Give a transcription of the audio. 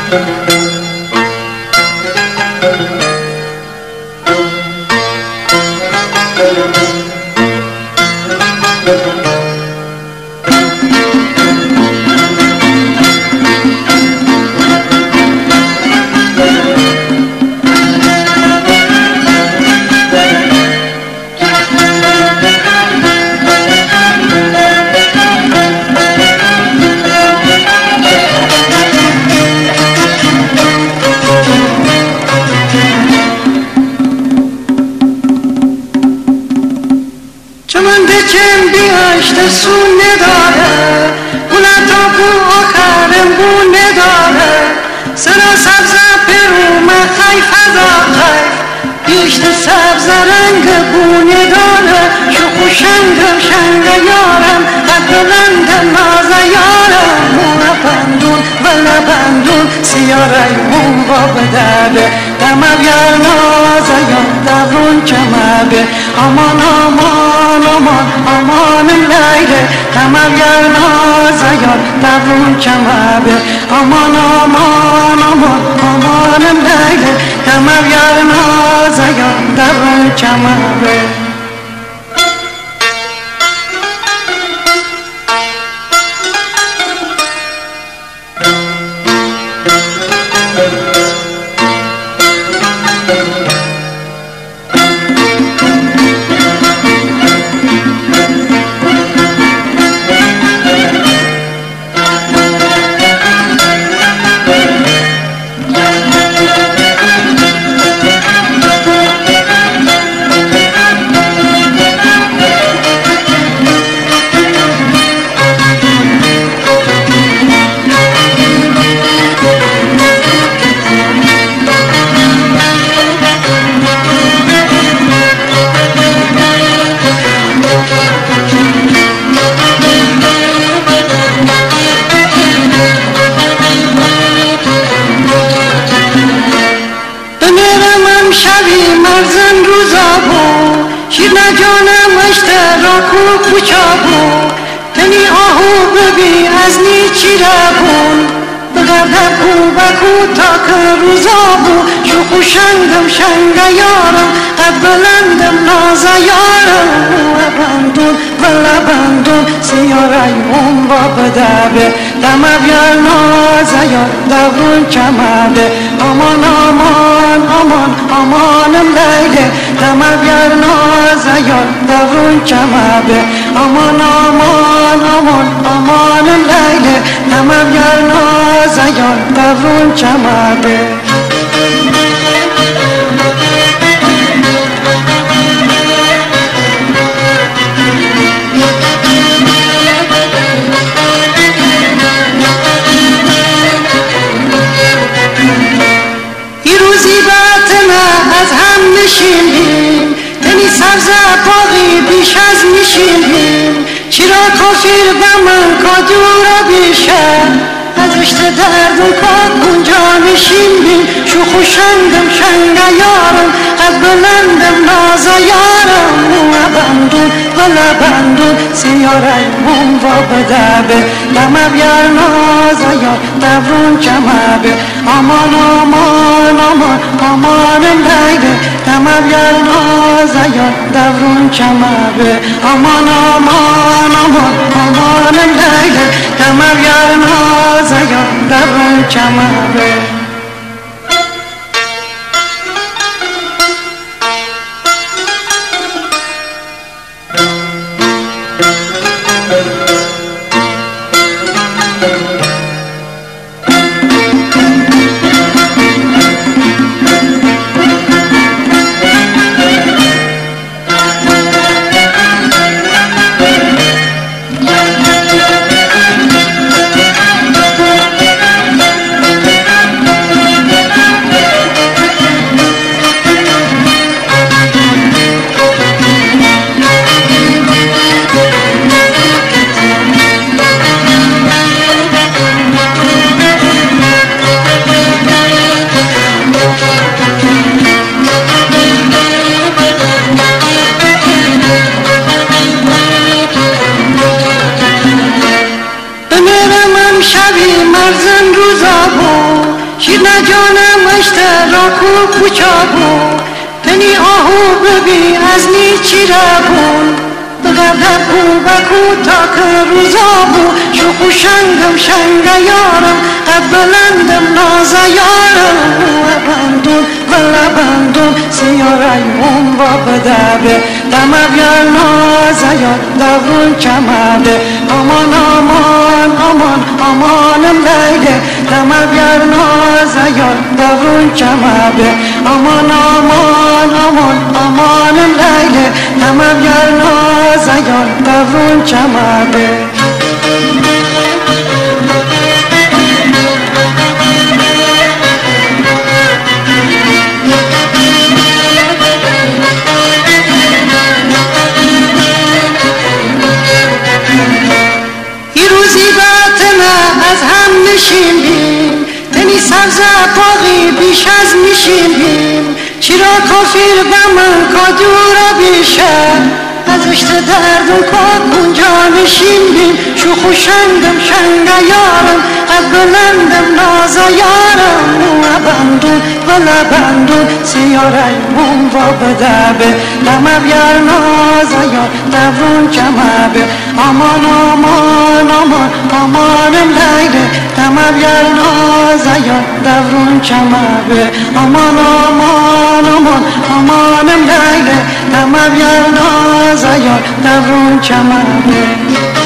سونه داره اونه تا بو آخرم بونه داره سرا سبز پرومه خیف هدا خیف بیشت سبز رنگ بونه داره شخو شنگ یارم قد بلند ناز یارم مونه بندون وله بندون سیاره اون با بدبه دمه بیار ناز یار دورون چمه aman aman aman amanım leyle tamam yar naza yar tavrun çamabe aman aman aman amanım leyle tamam yar naza yar tavrun çamabe جانم اشتراک و پوچا بود تنی آهو ببی از نیچی ربون بگردم کوبکو تا که روزا بود شوخو شنگ یارم قد بلندم ناز یارم بندون بله بندون سیاره اون با بدبه دمه بیار ناز یار دورون چمده aman aman aman amanım leyle deme biar naza yar davrun çamabe aman aman aman amanım leyle deme biar naza yar davrun çamabe از هم نشینیم تنی سبز باقی بیش از میشینیم چرا کافر به من کادورا بیشه از اشت دردم کاد اونجا نشینیم شوخو شنگ یارم قد بلندم ناز یارم موه بندون وله بندون سیاره اون با بدبه دمه بیار ناز یار دورون چمه aman aman aman amanım leyle tamam yar naza yar davrun çamabe aman aman aman amanım leyle tamam yar naza yar davrun çamabe جانم اشتراک و پوچابون تنی آهو ببی از نیچی ربون بگردب کو بکو تا که روزا بو شوخو شنگم شنگ یارم قد بلندم ناز یارم بندون بلا بندون سیارایمون با بدبه دم بیار ناز یار دورون چمده آمان آمان آمان آمانم لیله دم بیار ناز یار دورون چمده آمان آمان آمان آمانم لیله دم بیار ناز یار دورون چمده از هم نشینیم تنی سبز باقی بیش از میشینیم چرا کافر به من کادورا بیشه از اشت دردم کاد اونجا نشینیم شوخو شنگم شنگ یارم قد بلندم ناز یارم بندون بلا بندون سیارایمون با بدبه دمه بیار ناز یار دورون چمبه آمان آمان آمان آمانم لیله دمه بیار ناز یار دورون چمبه آمان آمان آمان آمانم لیله دمه بیار ناز یار دورون چمبه